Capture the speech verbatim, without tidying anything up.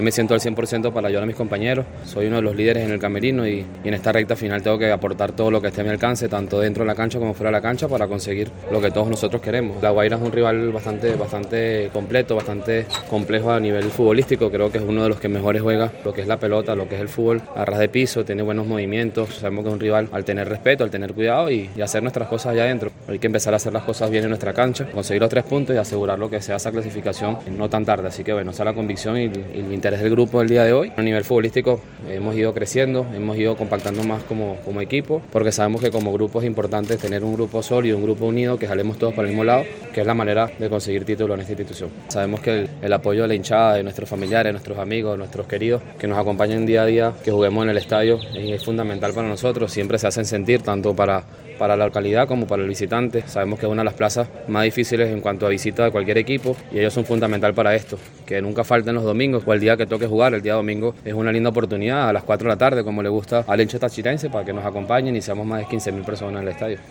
Me siento al cien por ciento para ayudar a mis compañeros, soy uno de los líderes en el camerino y, y en esta recta final tengo que aportar todo lo que esté a mi alcance, tanto dentro de la cancha como fuera de la cancha, para conseguir lo que todos nosotros queremos. La Guaira es un rival bastante, bastante completo, bastante complejo a nivel futbolístico, creo que es uno de los que mejores juega lo que es la pelota, lo que es el fútbol, a ras de piso, tiene buenos movimientos, sabemos que es un rival al tener respeto, al tener cuidado y, y hacer nuestras cosas allá adentro. Hay que empezar a hacer las cosas bien en nuestra cancha, conseguir los tres puntos y asegurar lo que sea esa clasificación no tan tarde, así que bueno, esa es la convicción y, y el interés del grupo del día de hoy. A nivel futbolístico hemos ido creciendo, hemos ido compactando más como, como equipo, porque sabemos que como grupo es importante tener un grupo sólido, un grupo unido, que jalemos todos para el mismo lado, que es la manera de conseguir títulos en esta institución. Sabemos que el, el apoyo de la hinchada, de nuestros familiares, de nuestros amigos, de nuestros queridos, que nos acompañan día a día, que juguemos en el estadio, es fundamental para nosotros, siempre se hacen sentir tanto para, para la localidad como para el visitante. Sabemos que es una de las plazas más difíciles en cuanto a visita de cualquier equipo y ellos son fundamental para esto, que nunca falten los domingos o el día que toque jugar. El día domingo es una linda oportunidad a las cuatro de la tarde, como le gusta al hincha tachirense, para que nos acompañen y seamos más de quince mil personas en el estadio.